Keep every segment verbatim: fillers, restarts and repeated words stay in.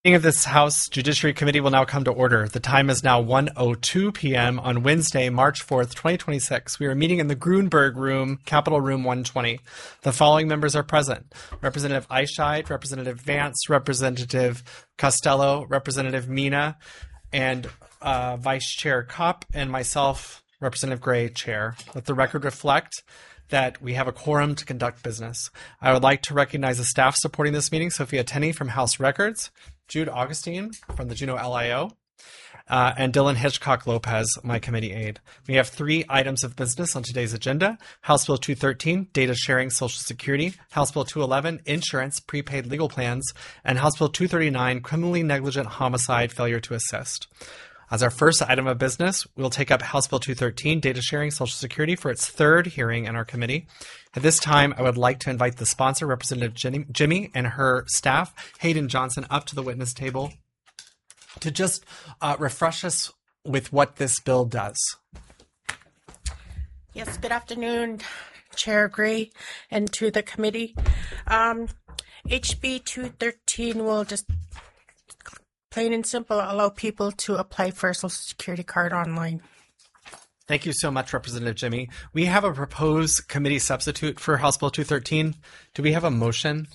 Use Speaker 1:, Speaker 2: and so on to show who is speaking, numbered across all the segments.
Speaker 1: The meeting of this House Judiciary Committee will now come to order. The time is now one oh two p.m. on Wednesday, March fourth, twenty twenty-six. We are meeting in the Grunberg Room, Capitol Room one twenty. The following members are present: Representative Eichscheid, Representative Vance, Representative Costello, Representative Mina, and uh, Vice Chair Kopp, and myself, Representative Gray, Chair. Let the record reflect that we have a quorum to conduct business. I would like to recognize the staff supporting this meeting: Sophia Tenney from House Records, Jude Augustine from the Juneau L I O, uh, and Dylan Hitchcock Lopez, my committee aide. We have three items of business on today's agenda: House Bill two thirteen, Data Sharing Social Security; House Bill two eleven, Insurance, Prepaid Legal Plans; and House Bill two thirty-nine, Criminally Negligent Homicide, Failure to Assist. As our first item of business, we'll take up House Bill two thirteen, Data Sharing Social Security, for its third hearing in our committee. At this time, I would like to invite the sponsor, Representative Jenny, Jimmy, and her staff, Hayden Johnson, up to the witness table to just uh, refresh us with what this bill does.
Speaker 2: Yes, good afternoon, Chair Gray, and to the committee. Um, H B two thirteen will just plain and simple allow people to apply for a Social Security card online.
Speaker 1: Thank you so much, Representative Jimmy. We have a proposed committee substitute for House Bill two thirteen. Do we have a motion?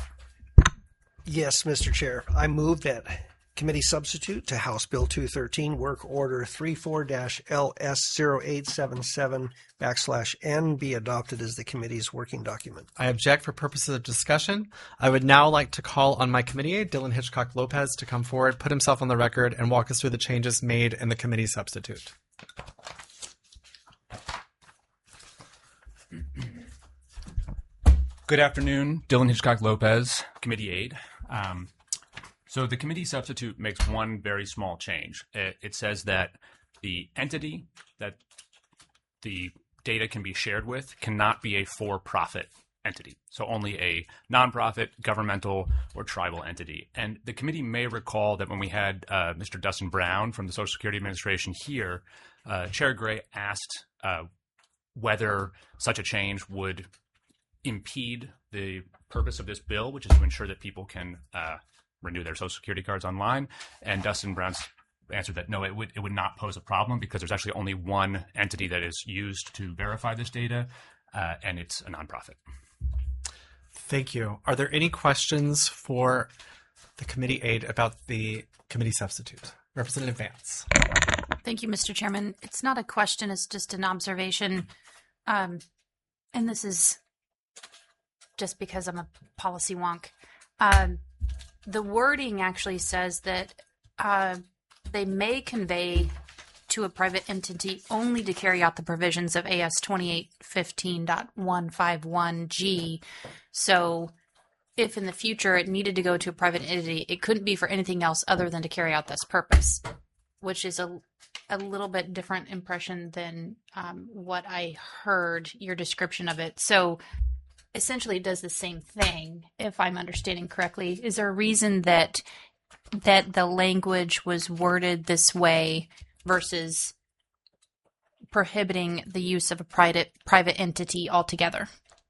Speaker 3: Yes, Mister Chair. I move that committee substitute to House Bill two thirteen, Work Order thirty-four L S zero eight seven seven backslash N, be adopted as the committee's working document.
Speaker 1: I object for purposes of discussion. I would now like to call on my committee aide, Dylan Hitchcock Lopez, to come forward, put himself on the record, and walk us through the changes made in the committee substitute.
Speaker 4: Good afternoon, Dylan Hitchcock Lopez, committee aide. Um, so the committee substitute makes one very small change. It, it says that the entity that the data can be shared with cannot be a for-profit entity. So only a nonprofit, governmental, or tribal entity. And the committee may recall that when we had uh, Mister Dustin Brown from the Social Security Administration here, uh, Chair Gray asked uh, whether such a change would impede the purpose of this bill, which is to ensure that people can uh, renew their Social Security cards online. And Dustin Brown's answered that no, it would it would not pose a problem because there's actually only one entity that is used to verify this data, uh, and it's a nonprofit.
Speaker 1: Thank you. Are there any questions for the committee aide about the committee substitute? Representative Vance.
Speaker 5: Thank you, Mister Chairman. It's not a question, it's just an observation. Um, and this is just because I'm a policy wonk. Um, the wording actually says that uh, they may convey to a private entity only to carry out the provisions of A S twenty-eight fifteen point one fifty-one G. So if in the future it needed to go to a private entity, it couldn't be for anything else other than to carry out this purpose, which is a, a little bit different impression than um, what I heard your description of it. So essentially it does the same thing, if I'm understanding correctly. Is there a reason that that the language was worded this way versus prohibiting the use of a private private entity altogether?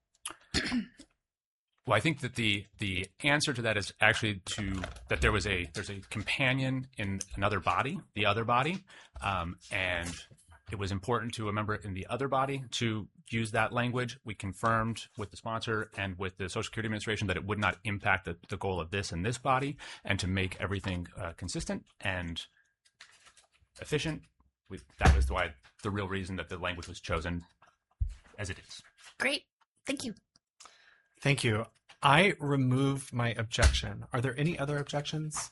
Speaker 4: Well, I think that the the answer to that is actually to that there was a there's a companion in another body, the other body, um, and it was important to a member in the other body to use that language. We confirmed with the sponsor and with the Social Security Administration that it would not impact the, the goal of this and this body, and to make everything uh, consistent and efficient. We, that was why the real reason that the language was chosen as it is.
Speaker 5: Great. Thank you.
Speaker 1: Thank you. I remove my objection. Are there any other objections?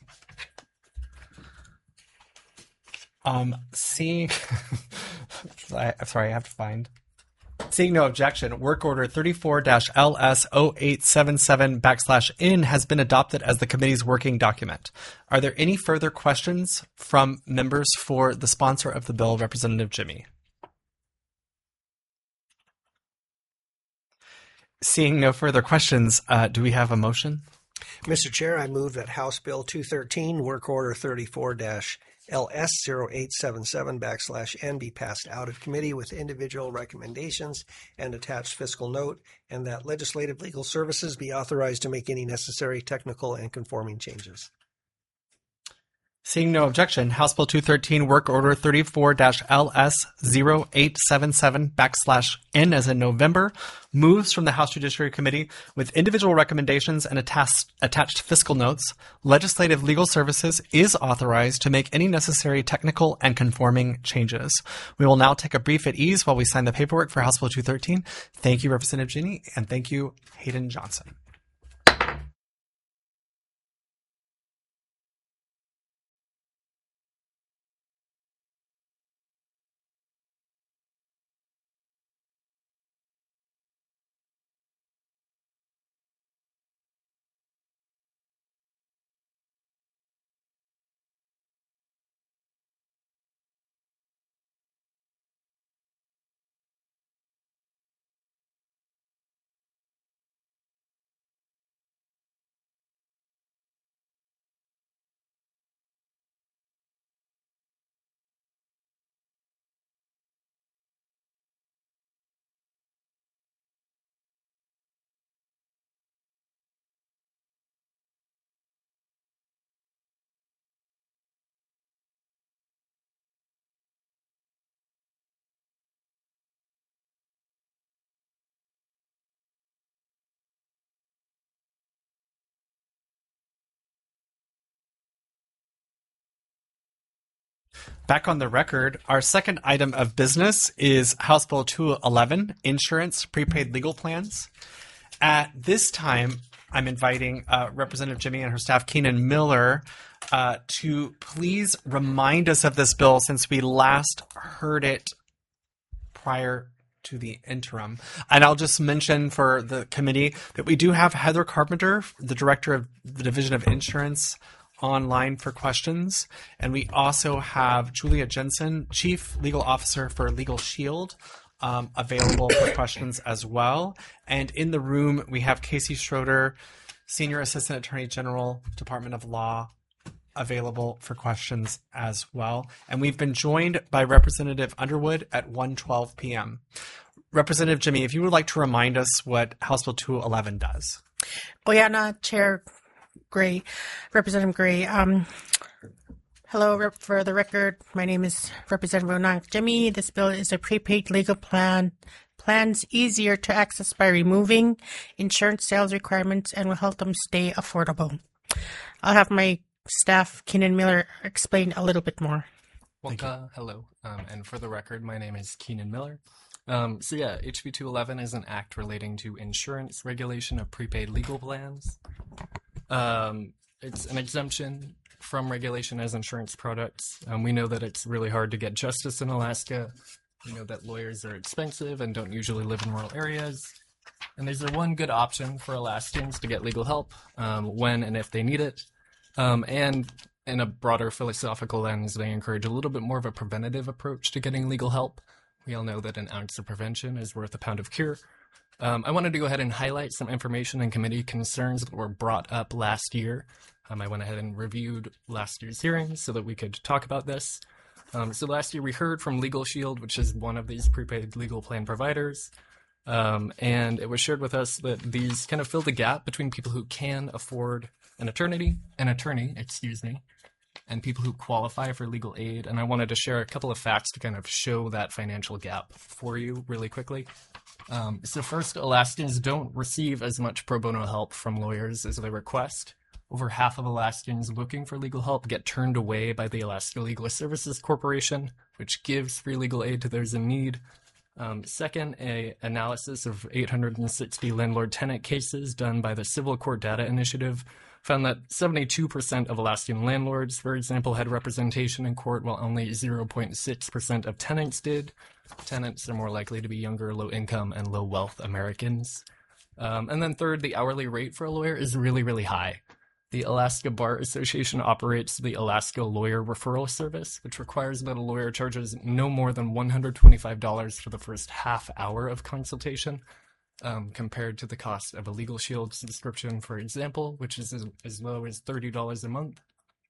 Speaker 1: Um, seeing, I, sorry, I have to find. Seeing no objection, Work Order thirty-four L S zero eight seven seven backslash N has been adopted as the committee's working document. Are there any further questions from members for the sponsor of the bill, Representative Jimmy? Seeing no further questions, uh, do we have a motion?
Speaker 3: Mister Chair, I move that House Bill two thirteen, Work Order thirty-four L S zero eight seven seven backslash N be passed out of committee with individual recommendations and attached fiscal note, and that Legislative Legal Services be authorized to make any necessary technical and conforming changes.
Speaker 1: Seeing no objection, House Bill two thirteen, Work Order thirty-four L S zero eight seven seven backslash N as in November, moves from the House Judiciary Committee with individual recommendations and attached, attached fiscal notes. Legislative Legal Services is authorized to make any necessary technical and conforming changes. We will now take a brief at ease while we sign the paperwork for House Bill two thirteen. Thank you, Representative Ginny, and thank you, Hayden Johnson. Back on the record, our second item of business is House Bill two eleven, Insurance Prepaid Legal Plans. At this time, I'm inviting uh, Representative Ginny and her staff, Keenan Miller, uh, to please remind us of this bill since we last heard it prior to the interim. And I'll just mention for the committee that we do have Heather Carpenter, the Director of the Division of Insurance, online for questions. And we also have Julia Jensen, Chief Legal Officer for Legal Shield, um, available for questions as well. And in the room, we have Casey Schroeder, Senior Assistant Attorney General, Department of Law, available for questions as well. And we've been joined by Representative Underwood at one twelve p.m. Representative Ginny, if you would like to remind us what House Bill two eleven does.
Speaker 2: Oyana, Chair Gray, Representative Gray. Um, hello, rep- for the record, my name is Representative Onak Jimmy. This bill is a prepaid legal plan. Plans easier to access by removing insurance sales requirements and will help them stay affordable. I'll have my staff, Keenan Miller, explain a little bit more.
Speaker 6: Well, uh, hello, um, and for the record, my name is Keenan Miller. Um, so yeah, H B two eleven is an act relating to insurance regulation of prepaid legal plans. Um, it's an exemption from regulation as insurance products. Um, we know that it's really hard to get justice in Alaska. We know that lawyers are expensive and don't usually live in rural areas. And there's a one good option for Alaskans to get legal help um, when and if they need it. Um, and in a broader philosophical lens, they encourage a little bit more of a preventative approach to getting legal help. We all know that an ounce of prevention is worth a pound of cure. Um, I wanted to go ahead and highlight some information and committee concerns that were brought up last year. Um, I went ahead and reviewed last year's hearings so that we could talk about this. Um, so last year we heard from Legal Shield, which is one of these prepaid legal plan providers. Um, and it was shared with us that these kind of fill the gap between people who can afford an attorney, an attorney, excuse me, and people who qualify for legal aid. And I wanted to share a couple of facts to kind of show that financial gap for you really quickly. Um, so first, Alaskans don't receive as much pro bono help from lawyers as they request. Over half of Alaskans looking for legal help get turned away by the Alaska Legal Services Corporation, which gives free legal aid to those in need. Um, second, a analysis of eight hundred sixty landlord-tenant cases done by the Civil Court Data Initiative found that seventy-two percent of Alaskan landlords, for example, had representation in court, while only zero point six percent of tenants did. Tenants are more likely to be younger, low-income, and low-wealth Americans. Um, and then third, the hourly rate for a lawyer is really, really high. The Alaska Bar Association operates the Alaska Lawyer Referral Service, which requires that a lawyer charges no more than one hundred twenty-five dollars for the first half hour of consultation, um, compared to the cost of a Legal Shield subscription, for example, which is as, as low as thirty dollars a month.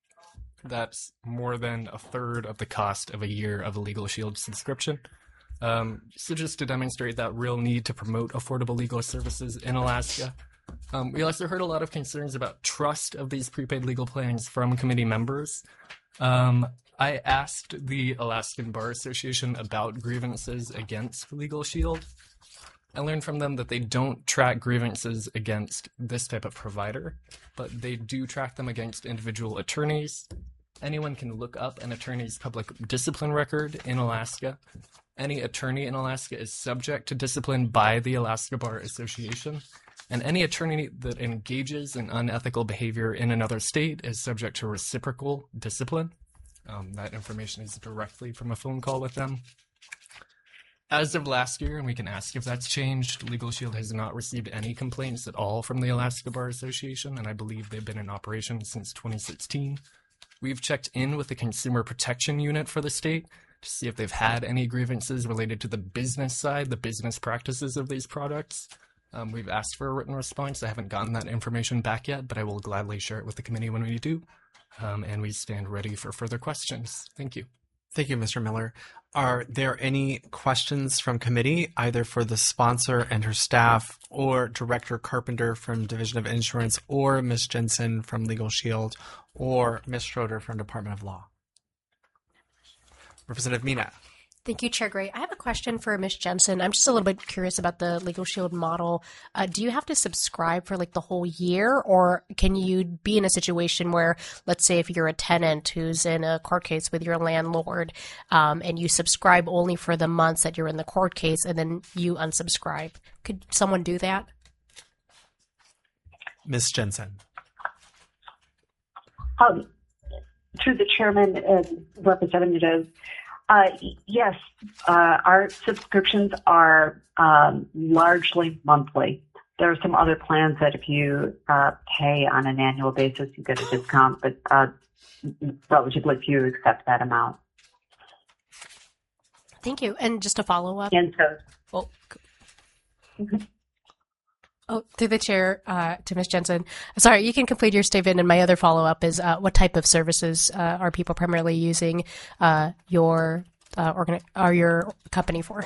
Speaker 6: That's more than a third of the cost of a year of a Legal Shield subscription. Um, so just to demonstrate that real need to promote affordable legal services in Alaska, Um, we also heard a lot of concerns about trust of these prepaid legal plans from committee members. Um, I asked the Alaskan Bar Association about grievances against Legal Shield. I learned from them that they don't track grievances against this type of provider, but they do track them against individual attorneys. Anyone can look up an attorney's public discipline record in Alaska. Any attorney in Alaska is subject to discipline by the Alaska Bar Association, and any attorney that engages in unethical behavior in another state is subject to reciprocal discipline. Um, that information is directly from a phone call with them. As of last year, and we can ask if that's changed, Legal Shield has not received any complaints at all from the Alaska Bar Association, and I believe they've been in operation since twenty sixteen. We've checked in with the Consumer Protection Unit for the state to see if they've had any grievances related to the business side, the business practices of these products. Um, we've asked for a written response. I haven't gotten that information back yet, but I will gladly share it with the committee when we do. Um, and we stand ready for further questions. Thank you.
Speaker 1: Thank you, Mister Miller. Are there any questions from committee, either for the sponsor and her staff, or Director Carpenter from Division of Insurance, or Miz Jensen from Legal Shield, or Miz Schroeder from Department of Law? Representative Mina.
Speaker 7: Thank you, Chair Gray. I have a question for Miz Jensen. I'm just a little bit curious about the Legal Shield model. Uh, do you have to subscribe for like the whole year, or can you be in a situation where, let's say if you're a tenant who's in a court case with your landlord, um, and you subscribe only for the months that you're in the court case and then you unsubscribe? Could someone do that?
Speaker 1: Miz Jensen.
Speaker 8: Um, through the chairman and representative, Uh, yes, uh, our subscriptions are um, largely monthly. There are some other plans that if you uh, pay on an annual basis, you get a discount, but uh, relatively few accept that amount.
Speaker 7: Thank you. And just a follow up.
Speaker 8: And so,
Speaker 7: oh, mm-hmm. Oh, through the chair uh, to Miz Jensen. Sorry, you can complete your statement. And my other follow-up is uh, what type of services uh, are people primarily using uh, your uh, organ- or your company for?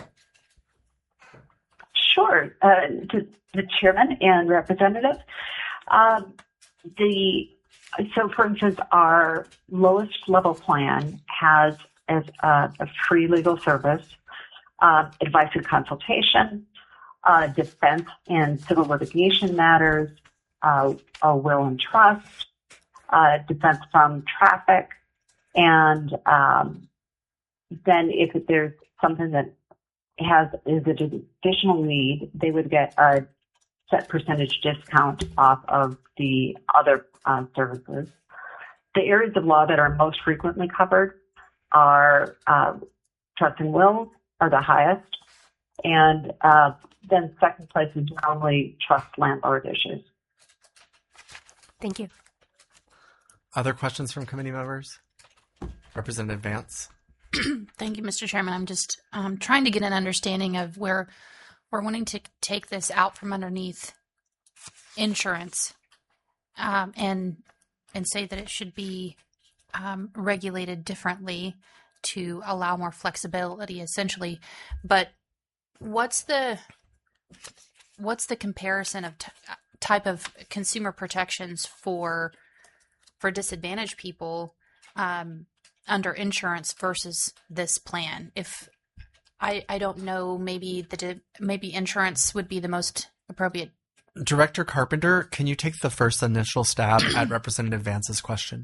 Speaker 8: Sure. Uh, to the chairman and representative, um, the so for instance, our lowest level plan has as a, a free legal service, uh, advice and consultation, Uh, defense and civil litigation matters, uh, a will and trust, uh, defense from traffic, and um, then if there's something that has is an additional need, they would get a set percentage discount off of the other uh, services. The areas of law that are most frequently covered are uh, trust and wills are the highest, and uh, then second place is normally trust landlord issues.
Speaker 7: Thank you.
Speaker 1: Other questions from committee members? Representative Vance.
Speaker 5: Thank you, Mister Chairman. I'm just um, trying to get an understanding of where we're wanting to take this out from underneath insurance um, and and say that it should be um, regulated differently to allow more flexibility, essentially. But what's the what's the comparison of t- type of consumer protections for for disadvantaged people um, under insurance versus this plan? If I I don't know, maybe the maybe insurance would be the most appropriate.
Speaker 1: Director Carpenter, can you take the first initial stab at Representative Vance's question?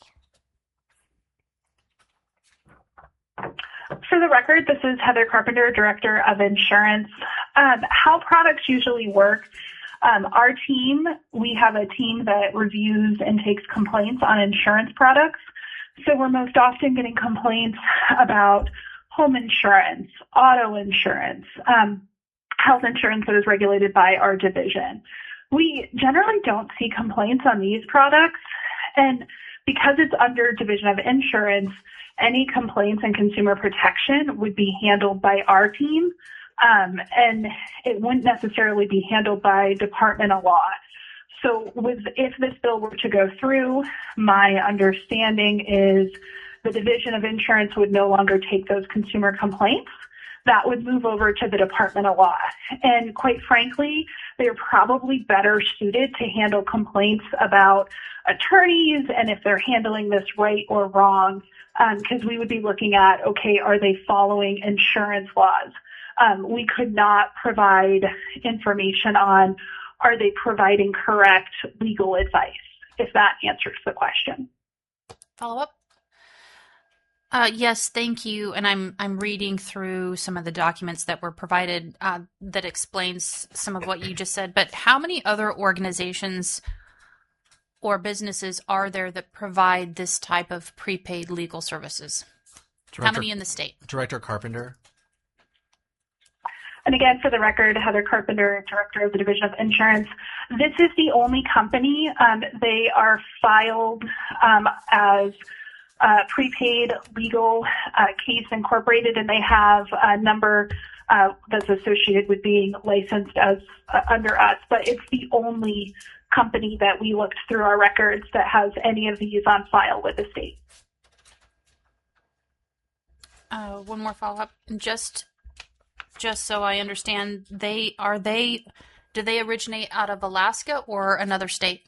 Speaker 9: For the record, this is Heather Carpenter, Director of Insurance. Um, how products usually work, um, our team, we have a team that reviews and takes complaints on insurance products. So we're most often getting complaints about home insurance, auto insurance, um, health insurance that is regulated by our division. We generally don't see complaints on these products. And because it's under Division of Insurance, any complaints and consumer protection would be handled by our team, um, and it wouldn't necessarily be handled by Department of Law. So with, if this bill were to go through, my understanding is the Division of Insurance would no longer take those consumer complaints. That would move over to the Department of Law. And quite frankly, they're probably better suited to handle complaints about attorneys and if they're handling this right or wrong, because um, we would be looking at, okay, are they following insurance laws? Um, we could not provide information on, are they providing correct legal advice, if that answers the question.
Speaker 5: Follow up? Uh, yes, thank you. And I'm I'm reading through some of the documents that were provided uh, that explains some of what you just said. But how many other organizations or businesses are there that provide this type of prepaid legal services?
Speaker 1: Director,
Speaker 5: how many in the state?
Speaker 1: Director Carpenter.
Speaker 9: And again, for the record, Heather Carpenter, Director of the Division of Insurance. This is the only company. Um, they are filed um, as Uh, prepaid legal uh, case incorporated, and they have a number uh, that's associated with being licensed as uh, under us. But it's the only company that we looked through our records that has any of these on file with the state.
Speaker 5: Uh, one more follow up, just just so I understand, they are they do they originate out of Alaska or another state?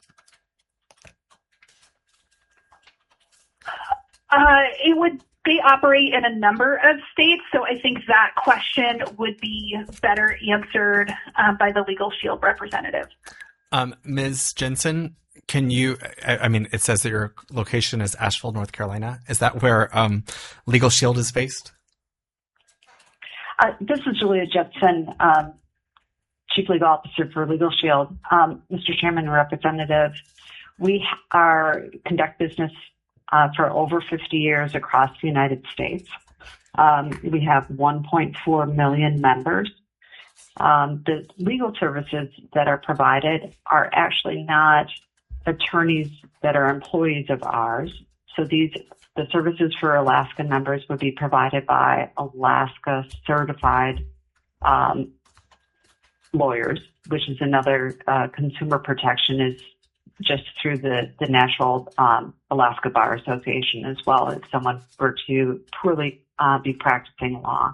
Speaker 9: Uh, it would, they operate in a number of states, so I think that question would be better answered um, by the Legal Shield representative.
Speaker 1: Um, Miz Jensen, can you, I, I mean, it says that your location is Asheville, North Carolina. Is that where um, Legal Shield is based?
Speaker 8: Uh, this is Julia Jensen, um, Chief Legal Officer for Legal Shield. Um, Mister Chairman and Representative, we are conduct business Uh, for over fifty years across the United States. Um, we have one point four million members. Um, the legal services that are provided are actually not attorneys that are employees of ours. So these, the services for Alaska members would be provided by Alaska certified um, lawyers, which is another uh, consumer protection is just through the, the National um, Alaska Bar Association, as well as someone were to poorly uh, be practicing law.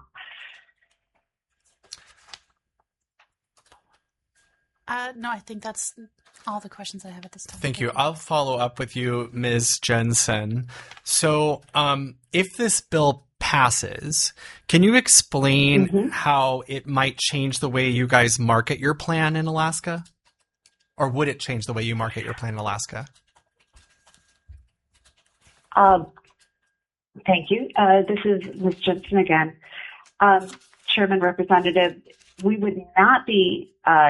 Speaker 5: Uh, no, I think that's all the questions I have at this time.
Speaker 1: Thank you. I'll follow up with you, Miz Jensen. So um, if this bill passes, can you explain mm-hmm. how it might change the way you guys market your plan in Alaska? Or would it change the way you market your plan in Alaska?
Speaker 8: Um, thank you. Uh, this is Miz Jensen again. Um, Chairman Representative, we would not be, uh,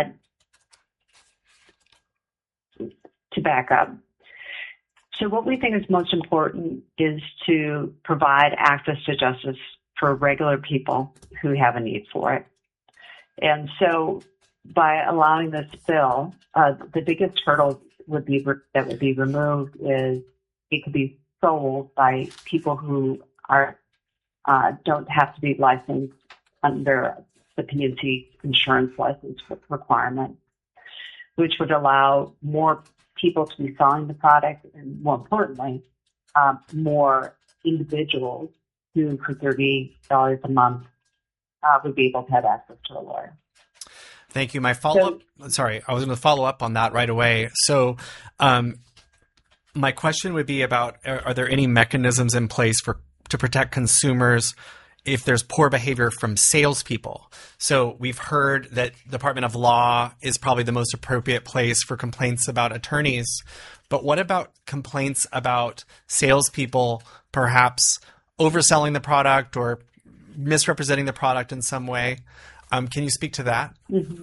Speaker 8: to back up. So what we think is most important is to provide access to justice for regular people who have a need for it. And so by allowing this bill, uh, the biggest hurdle would be re- that would be removed is it could be sold by people who are uh, don't have to be licensed under the P N C insurance license requirement, which would allow more people to be selling the product, and more importantly, um, more individuals who, for thirty dollars a month, uh, would be able to have access to a lawyer.
Speaker 1: Thank you. My follow-up, so, sorry, I was going to follow up on that right away. So um, my question would be about, are, are there any mechanisms in place for to protect consumers if there's poor behavior from salespeople? So we've heard that the Department of Law is probably the most appropriate place for complaints about attorneys. But what about complaints about salespeople perhaps overselling the product or misrepresenting the product in some way? Um, can you speak to that?
Speaker 8: Mm-hmm.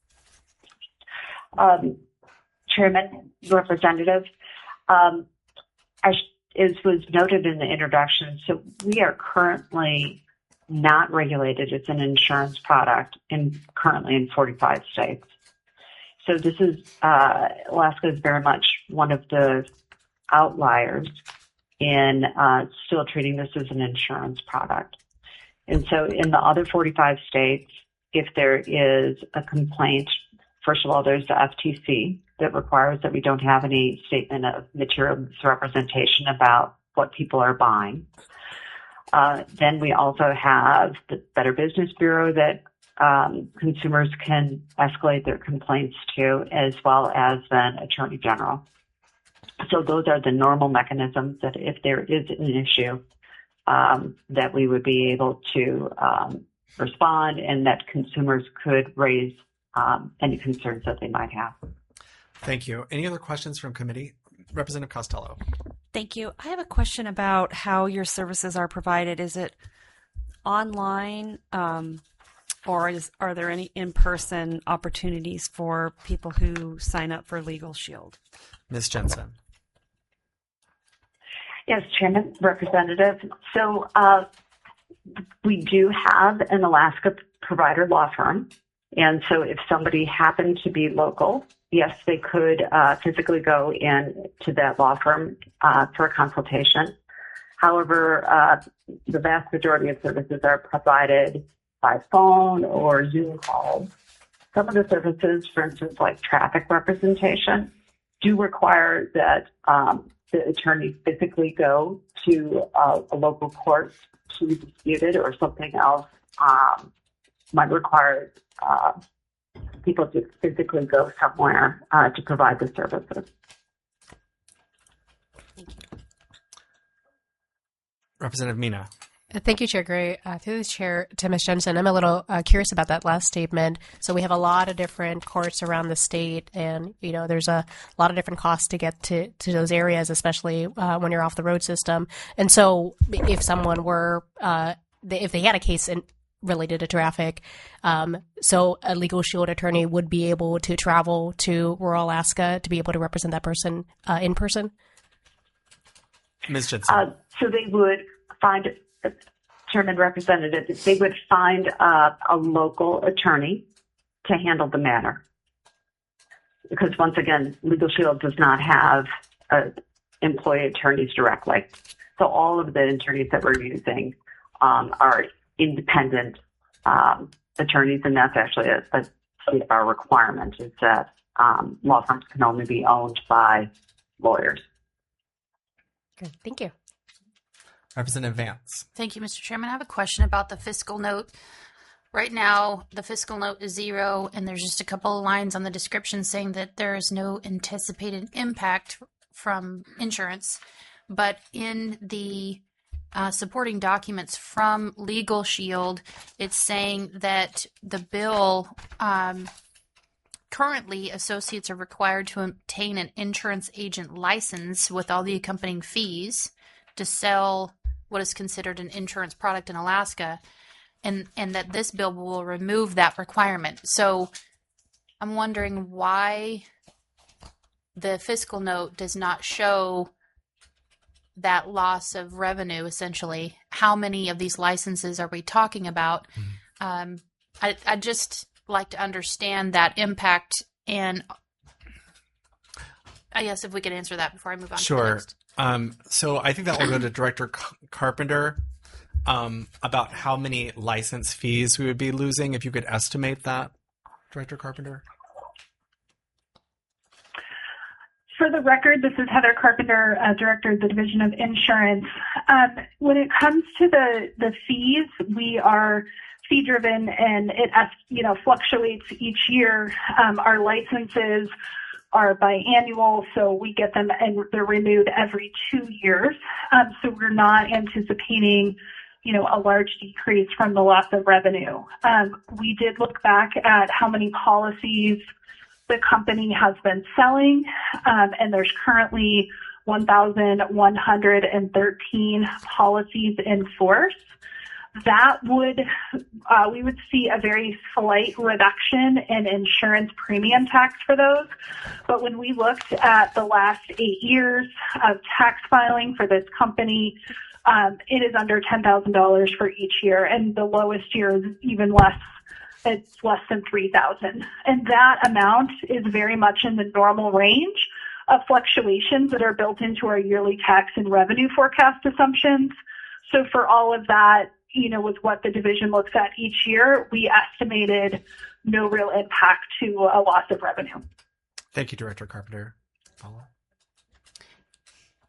Speaker 8: Um, Chairman, Representative, um, as, as was noted in the introduction, so we are currently not regulated as an insurance product in currently in forty-five states. So this is, uh, Alaska is very much one of the outliers in uh, still treating this as an insurance product. And so in the other forty-five states, if there is a complaint, first of all, there's the F T C that requires that we don't have any statement of material misrepresentation about what people are buying. Uh, then we also have the Better Business Bureau that um, consumers can escalate their complaints to, as well as then Attorney General. So those are the normal mechanisms that if there is an issue, um, that we would be able to um, respond and that consumers could raise um, any concerns that they might have.
Speaker 1: Thank you. Any other questions from committee? Representative Costello.
Speaker 10: Thank you. I have a question about how your services are provided. Is it online, um, or is, are there any in-person opportunities for people who sign up for Legal Shield?
Speaker 1: Miz Jensen.
Speaker 8: Yes, Chairman, Representative. So uh, we do have an Alaska provider law firm. And so if somebody happened to be local, yes, they could uh, physically go in to that law firm uh, for a consultation. However, uh, the vast majority of services are provided by phone or Zoom calls. Some of the services, for instance, like traffic representation, do require that um, the attorney physically go to uh, a local court to dispute it, or something else um, might require uh, people to physically go somewhere uh, to provide the services.
Speaker 1: Representative Mina.
Speaker 7: Thank you, Chair Gray. Uh, through the chair to Miz Jensen, I'm a little uh, curious about that last statement. So we have a lot of different courts around the state, and you know there's a lot of different costs to get to, to those areas, especially uh, when you're off the road system. And so if someone were, uh, if they had a case in, related to traffic, um, so a Legal Shield attorney would be able to travel to rural Alaska to be able to represent that person uh, in person?
Speaker 1: Miz Jensen.
Speaker 8: Uh, so they would find, Chairman Representative, they would find uh, a local attorney to handle the matter. Because once again, Legal Shield does not have uh, employee attorneys directly. So all of the attorneys that we're using um, are independent um, attorneys, and that's actually a, a state of our requirement, is that um, law firms can only be owned by lawyers.
Speaker 7: Good. Thank you.
Speaker 1: Representative Vance.
Speaker 5: Thank you, Mister Chairman. I have a question about the fiscal note. Right now, the fiscal note is zero, and there's just a couple of lines on the description saying that there is no anticipated impact from insurance. But in the uh, supporting documents from Legal Shield, it's saying that the bill, um, currently, associates are required to obtain an insurance agent license with all the accompanying fees to sell what is considered an insurance product in Alaska, and, and that this bill will remove that requirement. So I'm wondering why the fiscal note does not show that loss of revenue, essentially. How many of these licenses are we talking about? Mm-hmm. Um, I, I just like to understand that impact, and I guess if we could answer that before I move on
Speaker 1: sure.
Speaker 5: to the next.
Speaker 1: Um, so I think that will go to Director Carpenter um, about how many license fees we would be losing, if you could estimate that, Director Carpenter.
Speaker 9: For the record, this is Heather Carpenter, uh, Director of the Division of Insurance. Um, when it comes to the, the fees, we are fee-driven, and it you know fluctuates each year. Um, our licenses are biannual, so we get them and they're renewed every two years. Um, so we're not anticipating, you know, a large decrease from the loss of revenue. Um, we did look back at how many policies the company has been selling, um, and there's currently one thousand one hundred thirteen policies in force. That would, uh, we would see a very slight reduction in insurance premium tax for those. But when we looked at the last eight years of tax filing for this company, um, it is under ten thousand dollars for each year, and the lowest year is even less. It's less than three thousand dollars. And that amount is very much in the normal range of fluctuations that are built into our yearly tax and revenue forecast assumptions. So for all of that, you know, with what the division looks at each year, we estimated no real impact to a loss of revenue.
Speaker 1: Thank you, Director Carpenter. Follow.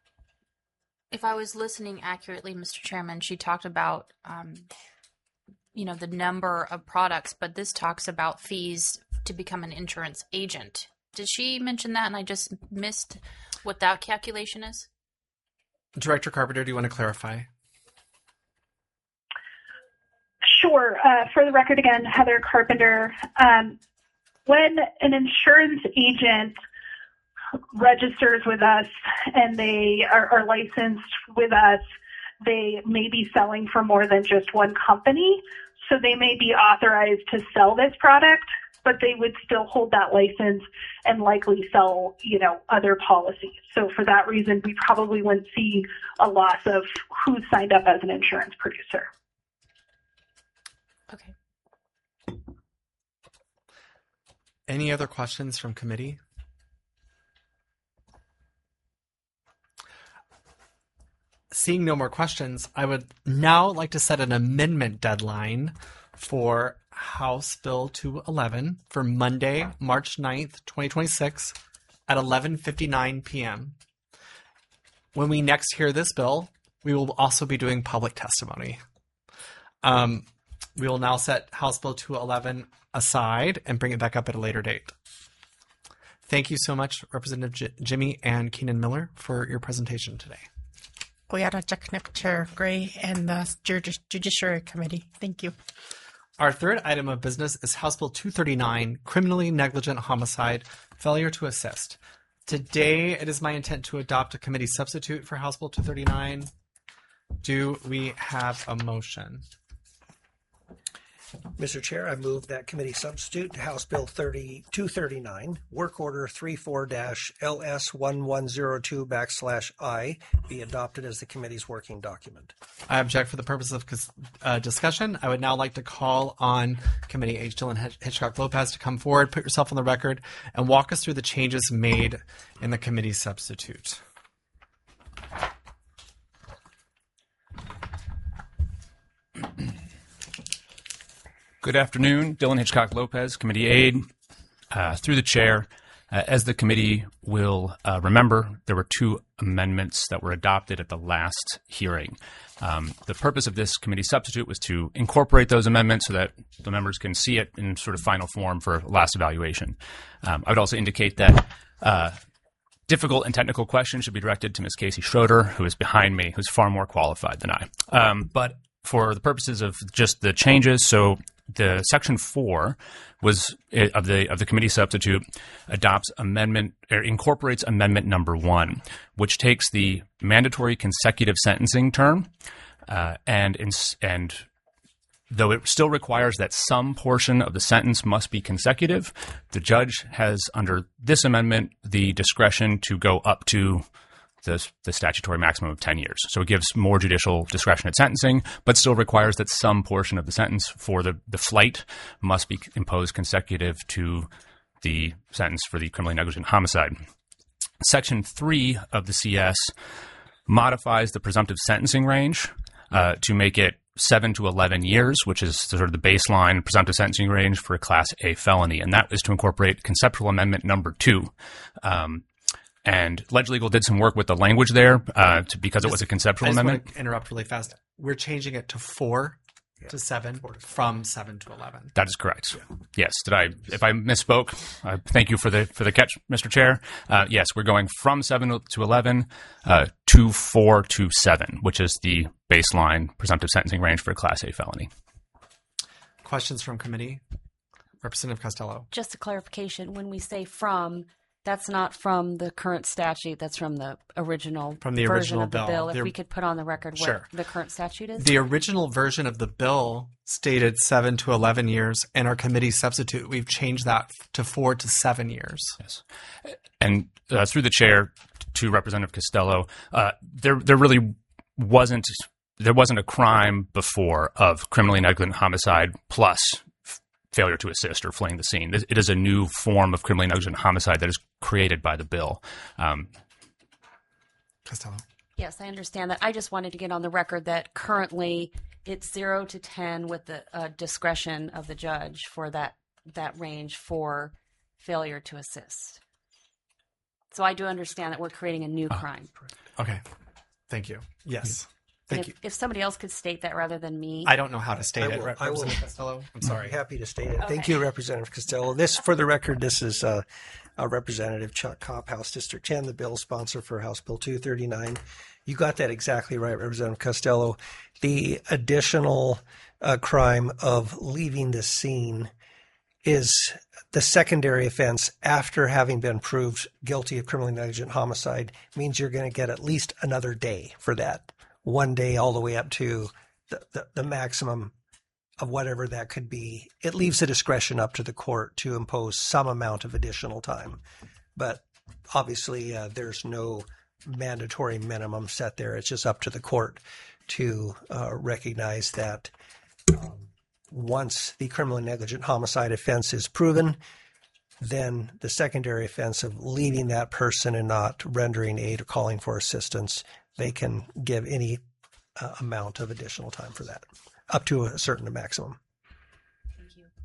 Speaker 5: If I was listening accurately, Mister Chairman, she talked about um, you know, the number of products, but this talks about fees to become an insurance agent. Did she mention that and I just missed what that calculation is?
Speaker 1: Director Carpenter, do you want to clarify?
Speaker 9: Sure. Uh, for the record again, Heather Carpenter. Um, when an insurance agent registers with us and they are, are licensed with us, they may be selling for more than just one company. So they may be authorized to sell this product, but they would still hold that license and likely sell, you know, other policies. So for that reason, we probably wouldn't see a loss of who signed up as an insurance producer.
Speaker 5: Okay.
Speaker 1: Any other questions from committee? Seeing no more questions, I would now like to set an amendment deadline for House Bill two eleven for Monday, March ninth, twenty twenty-six at eleven fifty-nine p.m. When we next hear this bill, we will also be doing public testimony. Um, we will now set House Bill two eleven aside and bring it back up at a later date. Thank you so much, Representative J- Jimmy and Keenan Miller, for your presentation today.
Speaker 2: Oyata Jaknip, Chair Gray, and the Judici- Judiciary Committee. Thank you.
Speaker 1: Our third item of business is House Bill two thirty-nine, Criminally Negligent Homicide, Failure to Assist. Today, it is my intent to adopt a committee substitute for House Bill two thirty-nine. Do we have a motion?
Speaker 3: Mister Chair, I move that committee substitute to House Bill two thirty-nine, Work Order thirty-four L S eleven oh two backslash I, be adopted as the committee's working document.
Speaker 1: I object for the purpose of uh, discussion. I would now like to call on Committee H. Dillon Hitchcock Lopez to come forward, put yourself on the record, and walk us through the changes made in the committee substitute.
Speaker 4: Good afternoon. Dillon Hitchcock Lopez, Committee Aide. Uh, through the chair, uh, as the committee will uh, remember, there were two amendments that were adopted at the last hearing. Um, the purpose of this committee substitute was to incorporate those amendments so that the members can see it in sort of final form for last evaluation. Um, I would also indicate that uh, difficult and technical questions should be directed to Miz Casey Schroeder, who is behind me, who's far more qualified than I. Um, but for the purposes of just the changes, so the section four was of the of the committee substitute adopts amendment or incorporates amendment number one, which takes the mandatory consecutive sentencing term uh, and and though it still requires that some portion of the sentence must be consecutive, the judge has under this amendment the discretion to go up to The, the statutory maximum of ten years. So it gives more judicial discretion at sentencing, but still requires that some portion of the sentence for the, the flight must be imposed consecutive to the sentence for the criminally negligent homicide. Section three of the C S modifies the presumptive sentencing range uh, to make it seven to eleven years, which is sort of the baseline presumptive sentencing range for a Class A felony. And that is to incorporate conceptual amendment number two. Um, And Ledge Legal did some work with the language there uh, to, because it was a conceptual
Speaker 1: I just
Speaker 4: amendment.
Speaker 1: want to interrupt really fast. We're changing it to four yeah. to seven four to from seven to eleven.
Speaker 4: That is correct. Yeah. Yes. Did I? If I misspoke, uh, thank you for the for the catch, Mister Chair. Uh, yes, we're going from seven to eleven uh, to four to seven, which is the baseline presumptive sentencing range for a Class A felony.
Speaker 1: Questions from committee? Representative Costello.
Speaker 10: Just a clarification: when we say from, that's not from the current statute. That's from the original
Speaker 1: from the
Speaker 10: version
Speaker 1: original
Speaker 10: of the
Speaker 1: bill.
Speaker 10: bill. If
Speaker 1: the,
Speaker 10: we could put on the record what
Speaker 1: sure.
Speaker 10: the current statute is.
Speaker 1: The original version of the bill stated seven to eleven years, and our committee substitute, we've changed that to four to seven years.
Speaker 4: Yes. And uh, through the chair to Representative Costello, uh, there there really wasn't there wasn't a crime before of criminally negligent homicide plus failure to assist or fleeing the scene. It is a new form of criminally negligent homicide that is created by the bill. Um,
Speaker 1: Costello.
Speaker 10: Yes, I understand that. I just wanted to get on the record that currently it's zero to ten with the uh, discretion of the judge for that that range for failure to assist. So I do understand that we're creating a new
Speaker 1: uh,
Speaker 10: crime.
Speaker 1: Okay. Thank you. Yes. Thank
Speaker 10: if,
Speaker 1: you.
Speaker 10: if somebody else could state that rather than me.
Speaker 1: I don't know how to state
Speaker 3: I
Speaker 1: it,
Speaker 3: will-
Speaker 1: Rep-
Speaker 3: I will-
Speaker 1: Representative Costello. I'm sorry.
Speaker 3: Happy to state it. Thank you, Representative Costello. This, for the record, this is uh, uh, Representative Chuck Kopp, House District ten, the bill sponsor for House Bill two thirty-nine. You got that exactly right, Representative Costello. The additional uh, crime of leaving the scene is the secondary offense after having been proved guilty of criminally negligent homicide, means you're going to get at least another day for that. One day all the way up to the, the, the maximum of whatever that could be. It leaves the discretion up to the court to impose some amount of additional time. But obviously, uh, there's no mandatory minimum set there. It's just up to the court to uh, recognize that um, once the criminal negligent homicide offense is proven, then the secondary offense of leaving that person and not rendering aid or calling for assistance, they can give any uh, amount of additional time for that, up to a certain maximum.
Speaker 10: Thank you.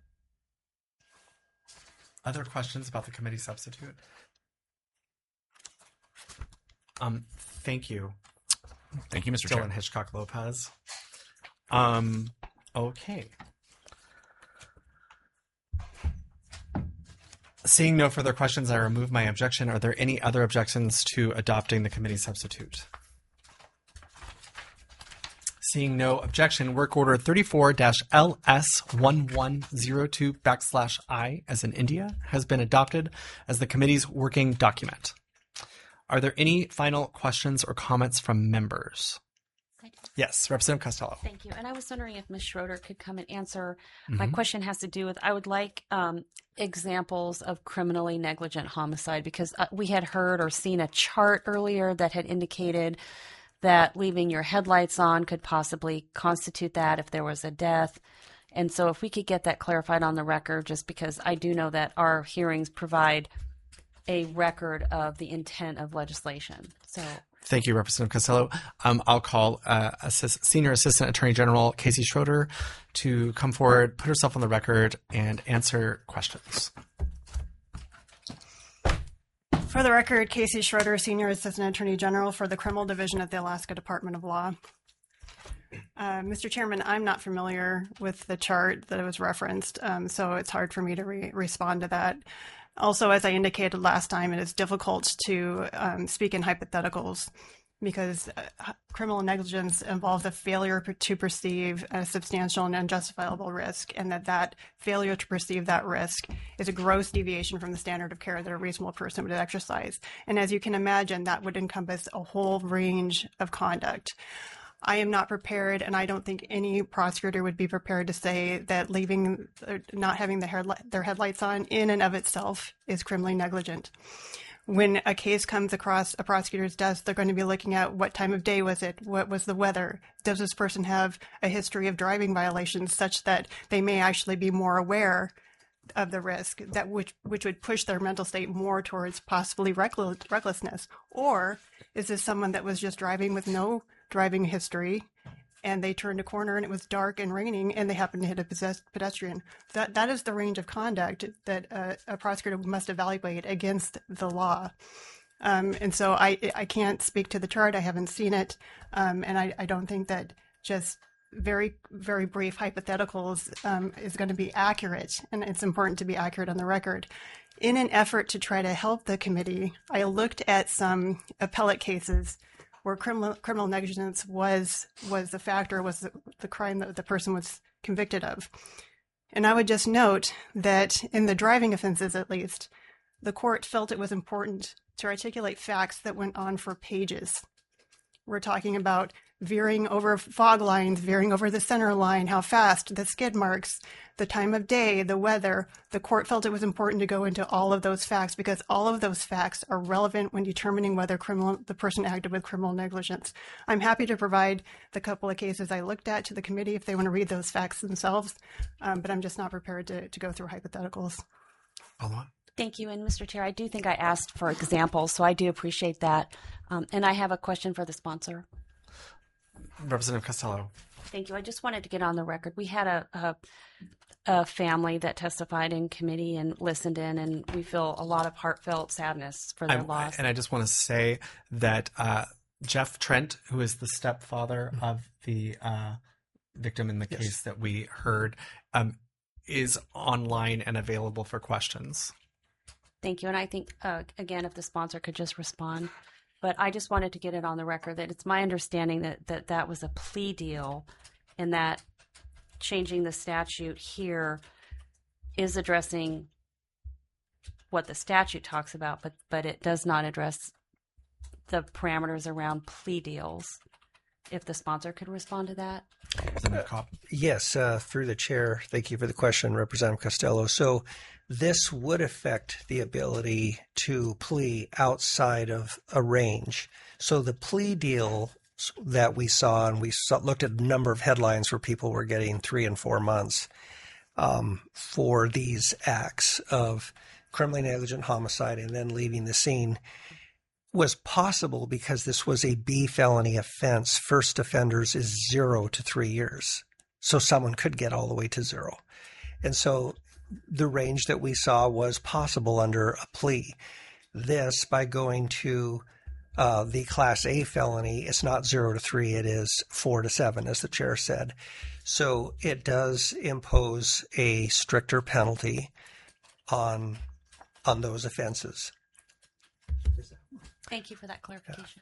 Speaker 1: Other questions about the committee substitute? Um, thank you,
Speaker 4: Thank you, Mister
Speaker 1: Dylan
Speaker 4: Chair.
Speaker 1: Hitchcock Lopez. Um, okay. Seeing no further questions, I remove my objection. Are there any other objections to adopting the committee substitute? Seeing no objection, work order thirty-four L S one one zero two backslash I, as in India, has been adopted as the committee's working document. Are there any final questions or comments from members? Yes, Representative Costello.
Speaker 10: Thank you. And I was wondering if Miz Schroeder could come and answer. My question has to do with, I would like um, examples of criminally negligent homicide, because uh, we had heard or seen a chart earlier that had indicated that leaving your headlights on could possibly constitute that if there was a death. And so if we could get that clarified on the record, just because I do know that our hearings provide a record of the intent of legislation. So
Speaker 1: Thank you, Representative Costello. Um, I'll call uh, Assist- Senior Assistant Attorney General Casey Schroeder to come forward, put herself on the record, and answer questions.
Speaker 11: For the record, Casey Schroeder, Senior Assistant Attorney General for the Criminal Division at the Alaska Department of Law. Uh, Mister Chairman, I'm not familiar with the chart that was referenced, um, so it's hard for me to re- respond to that. Also, as I indicated last time, it is difficult to um, speak in hypotheticals because uh, criminal negligence involves a failure to perceive a substantial and unjustifiable risk, and that that failure to perceive that risk is a gross deviation from the standard of care that a reasonable person would exercise. And as you can imagine, that would encompass a whole range of conduct. I am not prepared, and I don't think any prosecutor would be prepared to say that leaving, not having the headlight, their headlights on in and of itself is criminally negligent. When a case comes across a prosecutor's desk, they're going to be looking at what time of day was it, what was the weather, does this person have a history of driving violations such that they may actually be more aware of the risk, that which which would push their mental state more towards possibly reckless, recklessness, or is this someone that was just driving with no driving history, and they turned a corner and it was dark and raining and they happened to hit a possessed pedestrian? That that is the range of conduct that uh, a prosecutor must evaluate against the law. Um, and so I I can't speak to the chart. I haven't seen it, um, and I, I don't think that just very very brief hypotheticals um, is going to be accurate. And it's important to be accurate on the record. In an effort to try to help the committee, I looked at some appellate cases where criminal criminal negligence was was the factor, was the, the crime that the person was convicted of. And I would just note that in the driving offenses, at least, the court felt it was important to articulate facts that went on for pages. We're talking about veering over fog lines, veering over the center line, how fast, the skid marks, the time of day, the weather. The court felt it was important to go into all of those facts because all of those facts are relevant when determining whether criminal the person acted with criminal negligence. I'm happy to provide the couple of cases I looked at to the committee if they want to read those facts themselves, um, but I'm just not prepared to, to go through hypotheticals.
Speaker 1: Hold on.
Speaker 10: thank you. And Mister Chair, I do think I asked for examples, so I do appreciate that. Um, and I have a question for the sponsor.
Speaker 1: Representative Costello.
Speaker 10: Thank you. I just wanted to get on the record. We had a, a, a family that testified in committee and listened in, and we feel a lot of heartfelt sadness for their
Speaker 1: I'm-
Speaker 10: loss.
Speaker 1: And I just want to say that uh, Jeff Trent, who is the stepfather of the uh, victim in the
Speaker 3: Yes.
Speaker 1: case that we heard, um, is online and available for questions.
Speaker 10: Thank you. And I think, uh, again, if the sponsor could just respond. But I just wanted to get it on the record that it's my understanding that that, that was a plea deal, and that changing the statute here is addressing what the statute talks about, but, but it does not address the parameters around plea deals. If the sponsor could respond to that.
Speaker 1: Representative Cobb.
Speaker 3: Yes, uh, through the chair. Thank you for the question, Representative Costello. So this would affect the ability to plea outside of a range. So the plea deal that we saw, and we saw, looked at a number of headlines where people were getting three and four months um, for these acts of criminally negligent homicide and then leaving the scene, was possible because this was a B felony offense. First offenders is zero to three years. So someone could get all the way to zero. And so the range that we saw was possible under a plea. This, by going to uh, the Class A felony, it's not zero to three, it is four to seven, as the chair said. So it does impose a stricter penalty on on those offenses.
Speaker 10: Thank you for that clarification.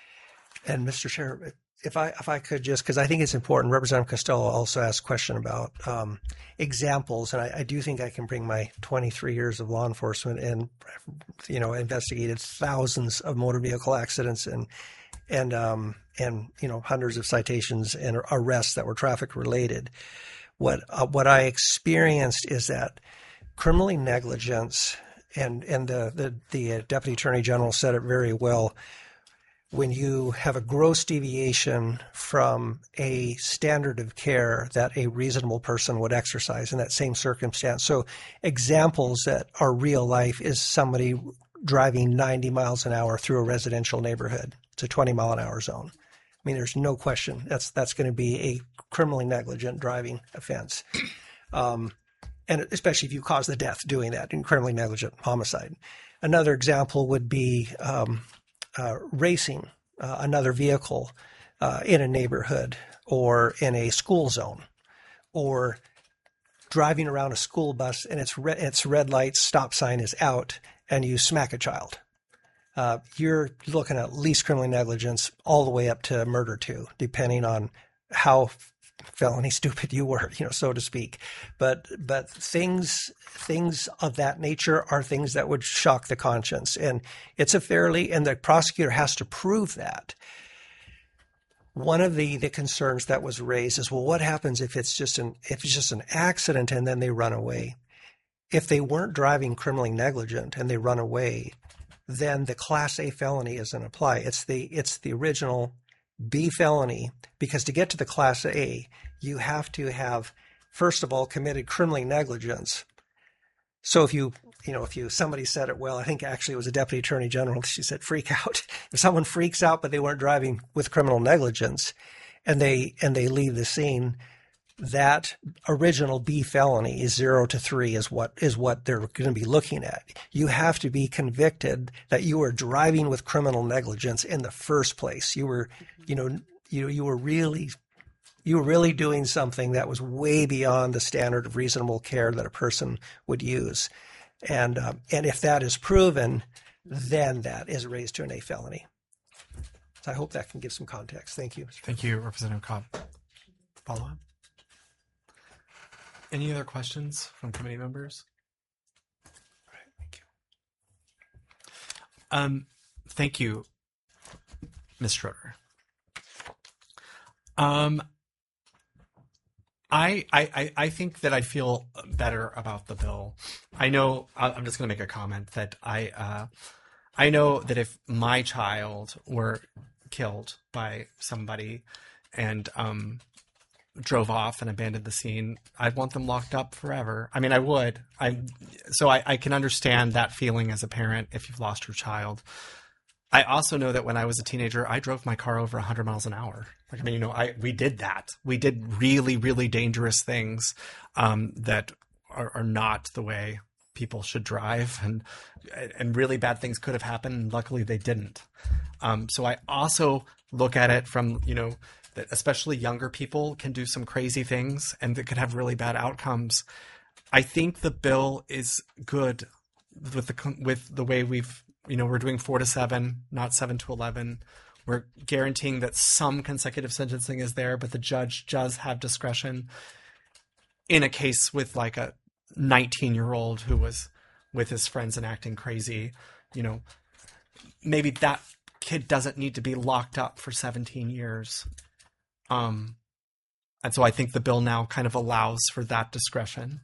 Speaker 3: And Mister Chair, if I if I could just, because I think it's important, Representative Costello also asked a question about um, examples, and I, I do think I can bring my twenty-three years of law enforcement and, you know, investigated thousands of motor vehicle accidents and and um, and you know hundreds of citations and arrests that were traffic related. What uh, what I experienced is that criminally negligence. And and the, the, the Deputy Attorney General said it very well. When you have a gross deviation from a standard of care that a reasonable person would exercise in that same circumstance. So examples that are real life is somebody driving ninety miles an hour through a residential neighborhood. It's a twenty mile an hour zone. I mean, there's no question that's that's going to be a criminally negligent driving offense. Um, And especially if you cause the death doing that in criminally negligent homicide. Another example would be um, uh, racing uh, another vehicle uh, in a neighborhood or in a school zone, or driving around a school bus and its re- its red light stop sign is out and you smack a child. Uh, you're looking at least criminally negligence all the way up to murder too, depending on how felony stupid you were, you know, so to speak. But but things things of that nature are things that would shock the conscience, and it's a fairly and the prosecutor has to prove that. One of the, the concerns that was raised is, well, what happens if it's just an if it's just an accident and then they run away? If they weren't driving criminally negligent and they run away, then the Class A felony doesn't apply. It's the it's the original B felony, because to get to the Class A, you have to have, first of all, committed criminally negligence. So if you, you know, if you, somebody said it well, I think actually it was a Deputy Attorney General, she said freak out. If someone freaks out but they weren't driving with criminal negligence and they, and they leave the scene, that original B felony is zero to three is what is what they're going to be looking at. You have to be convicted that you were driving with criminal negligence in the first place. You were, you know, you you were really, you were really doing something that was way beyond the standard of reasonable care that a person would use, and um, and if that is proven, then that is raised to an A felony. So I hope that can give some context. Thank you.
Speaker 1: Thank you, Representative Cobb. Follow up. Any other questions from committee members? All right, thank you. Um, thank you, Miz Schroeder. Um, I, I, I think that I feel better about the bill. I know, I'm just going to make a comment that I, uh, I know that if my child were killed by somebody and, um, drove off and abandoned the scene, I'd want them locked up forever. I mean, I would. I so I, I can understand that feeling as a parent if you've lost your child. I also know that when I was a teenager, I drove my car over one hundred miles an hour. Like, I mean, you know, I we did that. We did really, really dangerous things um, that are, are not the way people should drive, and and really bad things could have happened. And luckily, they didn't. Um, so I also look at it from, you know, that especially younger people can do some crazy things and that could have really bad outcomes. I think the bill is good with the with the way we've, you know, we're doing four to seven, not seven to eleven. We're guaranteeing that some consecutive sentencing is there, but the judge does have discretion in a case with like a nineteen-year-old who was with his friends and acting crazy. You know, maybe that kid doesn't need to be locked up for seventeen years. Um, and so I think the bill now kind of allows for that discretion.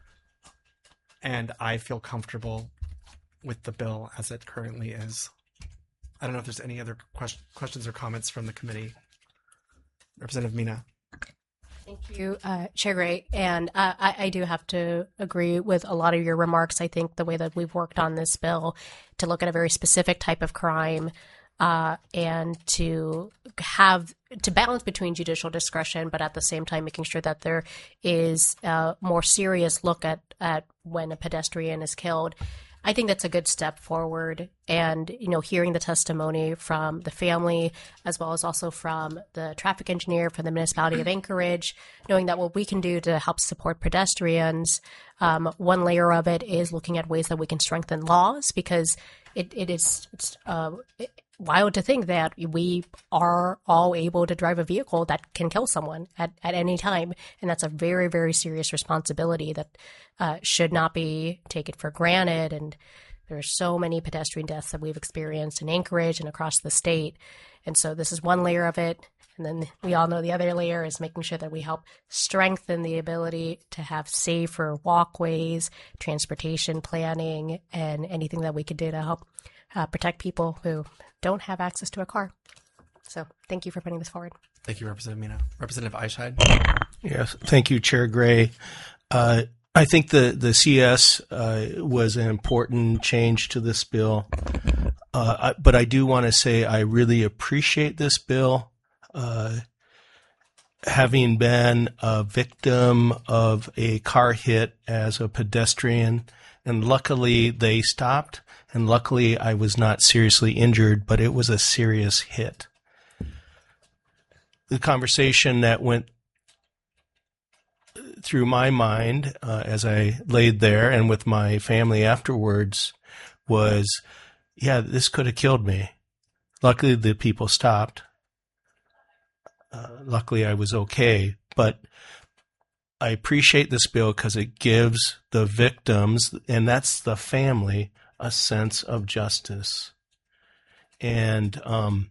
Speaker 1: And I feel comfortable with the bill as it currently is. I don't know if there's any other quest- questions or comments from the committee. Representative Mina.
Speaker 7: Thank you, uh, Chair Gray. And uh, I, I do have to agree with a lot of your remarks. I think the way that we've worked on this bill to look at a very specific type of crime uh, and to have to balance between judicial discretion, but at the same time making sure that there is a more serious look at, at when a pedestrian is killed. I think that's a good step forward. And, you know, hearing the testimony from the family, as well as also from the traffic engineer from the municipality of Anchorage, knowing that what we can do to help support pedestrians, um, one layer of it is looking at ways that we can strengthen laws, because it, it is it's, uh, wild to think that we are all able to drive a vehicle that can kill someone at, at any time. And that's a very, very serious responsibility that uh, should not be taken for granted. And there are so many pedestrian deaths that we've experienced in Anchorage and across the state. And so this is one layer of it. And then we all know the other layer is making sure that we help strengthen the ability to have safer walkways, transportation planning, and anything that we could do to help uh, protect people who don't have access to a car. So thank you for putting this forward.
Speaker 1: Thank you, Representative Mina. Representative Eichheid.
Speaker 3: Yes, thank you, Chair Gray. Uh, I think the, the C S uh, was an important change to this bill. Uh, I, but I do want to say I really appreciate this bill. Uh, having been a victim of a car hit as a pedestrian, and luckily they stopped, and luckily I was not seriously injured, but it was a serious hit. The conversation that went through my mind uh, as I laid there and with my family afterwards was, yeah, this could have killed me. Luckily the people stopped. Uh, luckily I was okay, but I appreciate this bill because it gives the victims, and that's the family, a sense of justice. And um,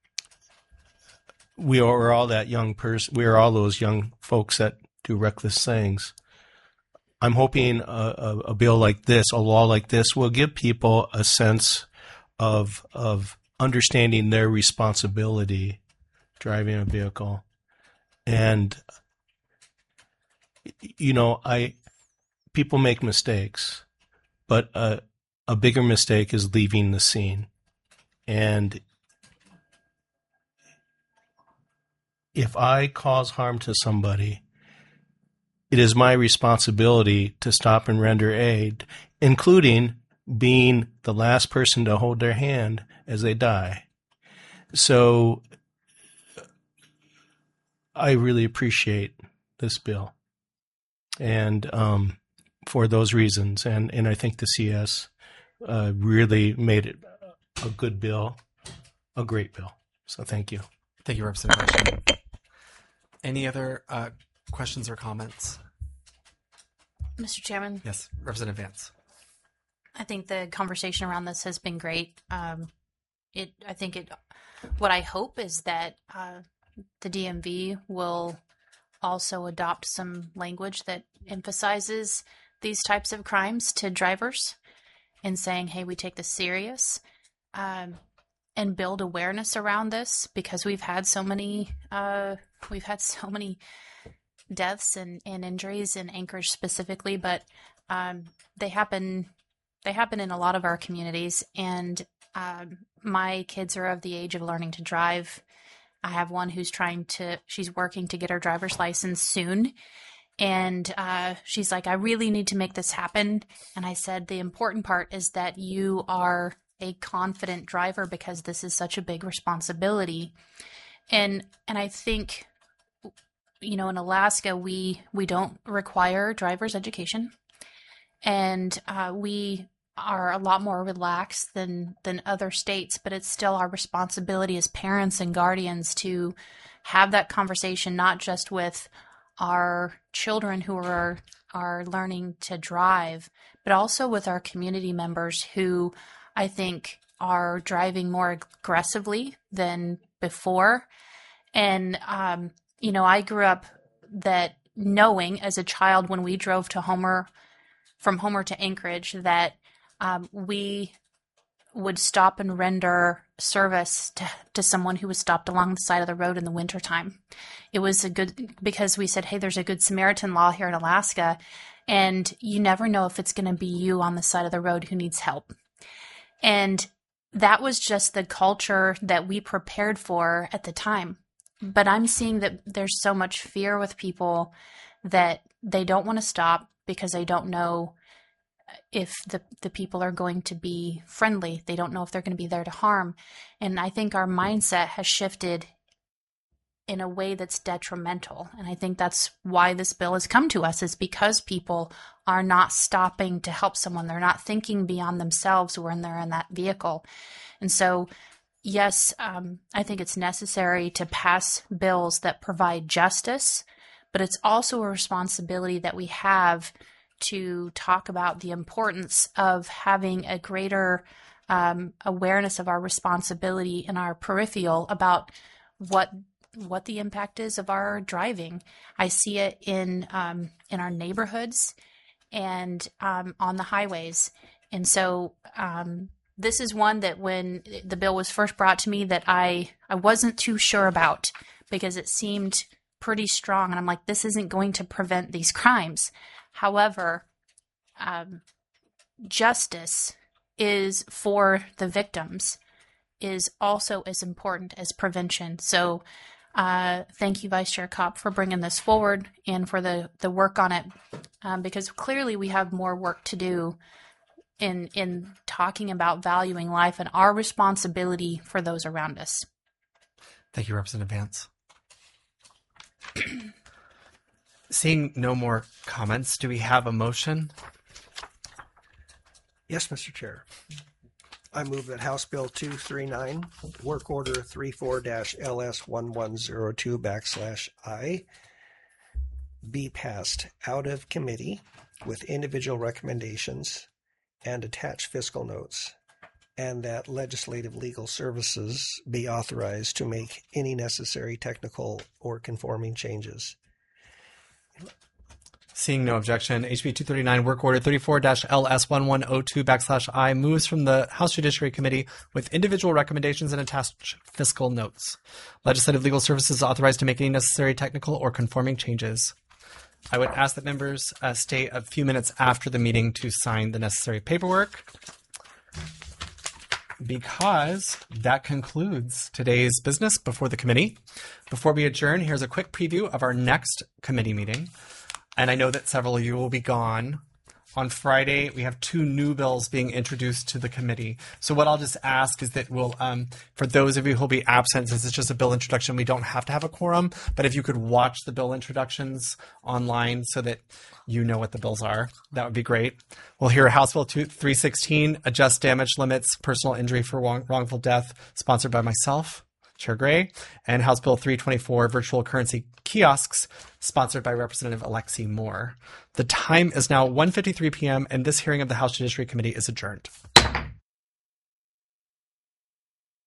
Speaker 3: we are all that young person. We are all those young folks that do reckless things. I'm hoping a, a, a bill like this, a law like this, will give people a sense of of understanding their responsibility driving a vehicle. And you know, I people make mistakes, but a, a bigger mistake is leaving the scene. And if I cause harm to somebody, it is my responsibility to stop and render aid, including being the last person to hold their hand as they die. So I really appreciate this bill. And um, for those reasons, and, and I think the C S uh, really made it a good bill, a great bill. So thank you.
Speaker 1: Thank you, Representative Eichheid. Any other uh, questions or comments?
Speaker 5: Mister Chairman?
Speaker 1: Yes, Representative Vance.
Speaker 5: I think the conversation around this has been great. Um, it, I think it. What I hope is that uh, the D M V will also adopt some language that emphasizes these types of crimes to drivers, and saying, "Hey, we take this serious," um, and build awareness around this, because we've had so many. Uh, we've had so many deaths and, and injuries in Anchorage specifically, but um, they happen. They happen in a lot of our communities, and um, my kids are of the age of learning to drive. I have one who's trying to, she's working to get her driver's license soon. And uh, she's like, I really need to make this happen. And I said, the important part is that you are a confident driver because this is such a big responsibility. And and I think, you know, in Alaska, we we don't require driver's education. And uh, we are a lot more relaxed than than other states, but it's still our responsibility as parents and guardians to have that conversation, not just with our children who are are learning to drive, but also with our community members who I think are driving more aggressively than before. And um, you know, I grew up that knowing as a child when we drove to Homer, from Homer to Anchorage, that um, we would stop and render service to, to someone who was stopped along the side of the road in the wintertime. It was a good, because we said, hey, there's a Good Samaritan law here in Alaska, and you never know if it's going to be you on the side of the road who needs help. And that was just the culture that we prepared for at the time. But I'm seeing that there's so much fear with people that they don't want to stop because they don't know if the, the people are going to be friendly. They don't know if they're going to be there to harm. And I think our mindset has shifted in a way that's detrimental. And I think that's why this bill has come to us, is because people are not stopping to help someone. They're not thinking beyond themselves when they're in that vehicle. And so, yes, um, I think it's necessary to pass bills that provide justice, but it's also a responsibility that we have to talk about the importance of having a greater um, awareness of our responsibility in our peripheral about what what the impact is of our driving. I see it in um, in our neighborhoods and um, on the highways. And so um, this is one that when the bill was first brought to me that I, I wasn't too sure about, because it seemed pretty strong. And I'm like, this isn't going to prevent these crimes. However, um, justice is for the victims is also as important as prevention. So uh, thank you, Vice Chair Kopp, for bringing this forward and for the, the work on it, um, because clearly we have more work to do in in talking about valuing life and our responsibility for those around us.
Speaker 1: Thank you, Representative Vance. Seeing no more comments, do we have a motion?
Speaker 3: Yes, Mister Chair. I move that House Bill two thirty-nine, Work Order thirty-four L S eleven oh two backslash I, be passed out of committee with individual recommendations and attached fiscal notes, and that Legislative Legal Services be authorized to make any necessary technical or conforming changes.
Speaker 1: Seeing no objection, H B two thirty-nine, Work Order thirty-four L S eleven oh two backslash I moves from the House Judiciary Committee with individual recommendations and attached fiscal notes. Legislative Legal Services is authorized to make any necessary technical or conforming changes. I would ask that members uh, stay a few minutes after the meeting to sign the necessary paperwork, because that concludes today's business before the committee. Before we adjourn, here's a quick preview of our next committee meeting. And I know that several of you will be gone. On Friday, we have two new bills being introduced to the committee. So what I'll just ask is that we'll, um, for those of you who will be absent, since it's just a bill introduction, we don't have to have a quorum, but if you could watch the bill introductions online so that you know what the bills are, that would be great. We'll hear House Bill three sixteen, Adjust Damage Limits, Personal Injury for wrong, Wrongful Death, sponsored by myself, Chair Gray, and House Bill three twenty-four, Virtual Currency Kiosks, sponsored by Representative Alexi Moore. The time is now one fifty-three p.m., and this hearing of the House Judiciary Committee is adjourned.